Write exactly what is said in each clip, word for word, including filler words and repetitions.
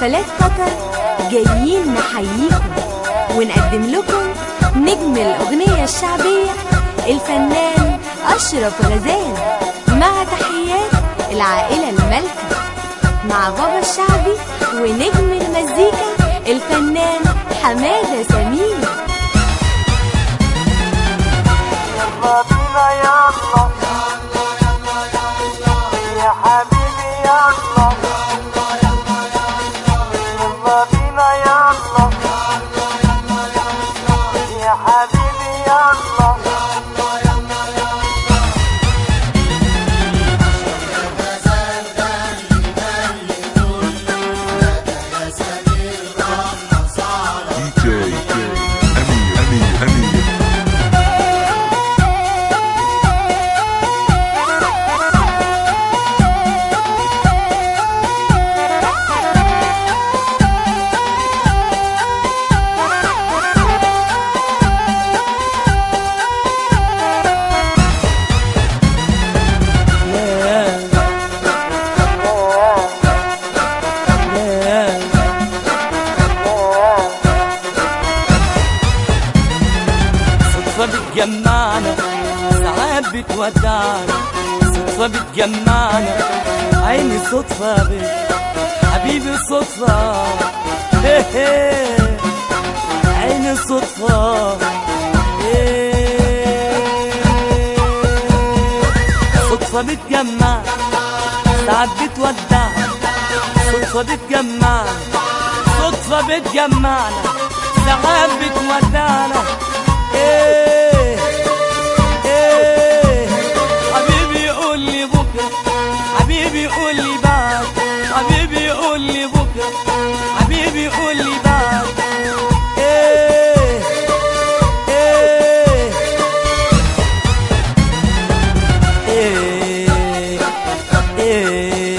حفلات قطر جايين نحييكم ونقدم لكم نجم الأغنية الشعبية الفنان أشرف غزال، مع تحيات العائلة المالكة، مع بابا الشعبي ونجم المزيكا الفنان حمادة سمير. يلا بينا يلا يا حبيبي يلا يلا بينا يلا يا حبيبي يلا بتجمعنا ساعات بتودعنا، صدفة بتجمعنا عيني صدفة بك حبيبي صدفة هيه هيه عيني صدفة هيه صدفة بتجمعنا ساعات بتودعنا، صدفة بتجمعنا صدفة بتجمعنا ساعات بتودعنا ايه ايه حبيبي قول لي بكره، حبيبي قول لي بعد، حبيبي قول لي بكره، حبيبي قول لي بعد ايه ايه ايه ايه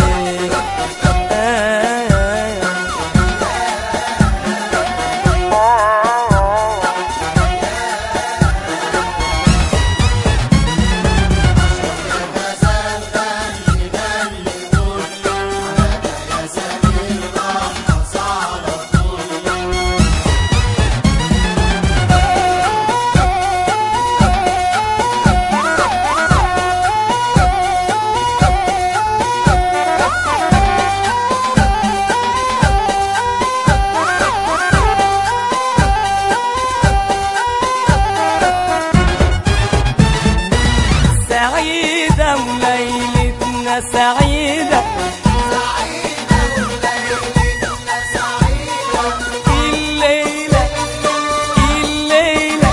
سعيدة وليلتنا سعيدة، سعيدة وليلتنا سعيدة، الليلة الليلة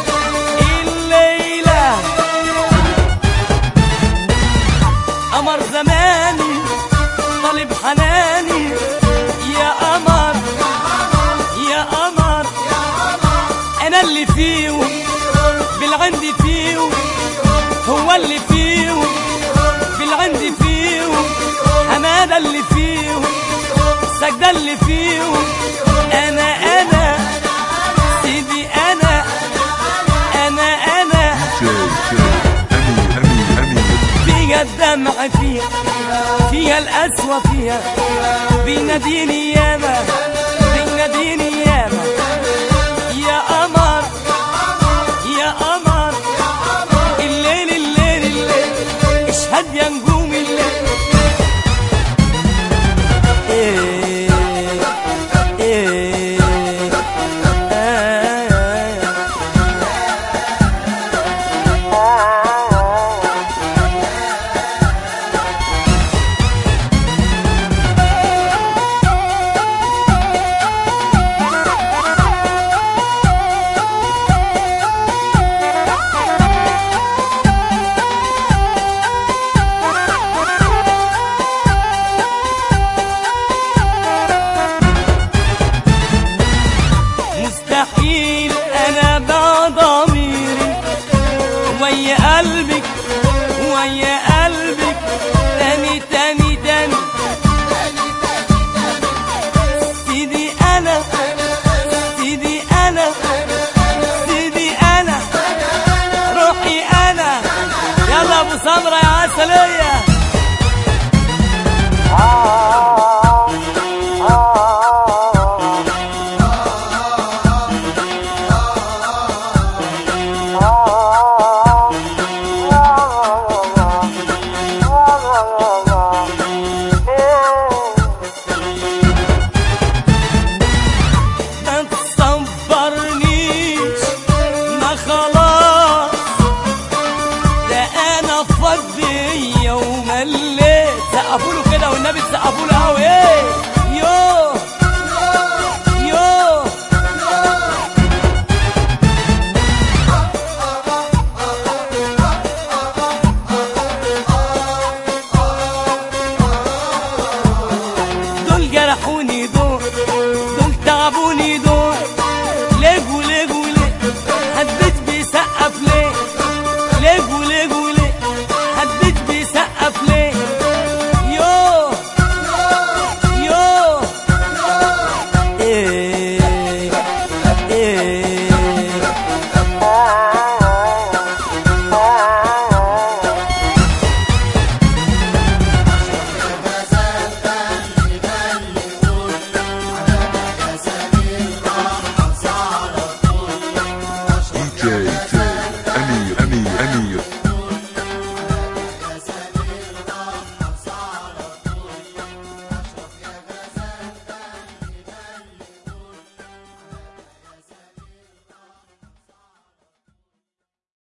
الليلة قمر زماني طالب حناني يا قمر يا قمر أنا اللي فيهم بالعندي فيهم، هو اللي فيهم بالعندي فيهم، حمادة اللي فيهم، سجدة اللي فيهم، أنا أنا سيدي أنا أنا أنا فيها الدمع فيها فيها القسوة فيها بيناديني ياما بيناديني ياما يا قمر يا قمر الليل الليل الليل اشهد يا نجوم الليل ايه ايه مستحيل انا بضميري ويا قلبك ويا قلبك تاني تاني تاني سيدي انا سيدي انا سيدي انا روحي انا يلا ابو سمرة يا عسلية. آه آه جرحوني دول دول تعبوني دول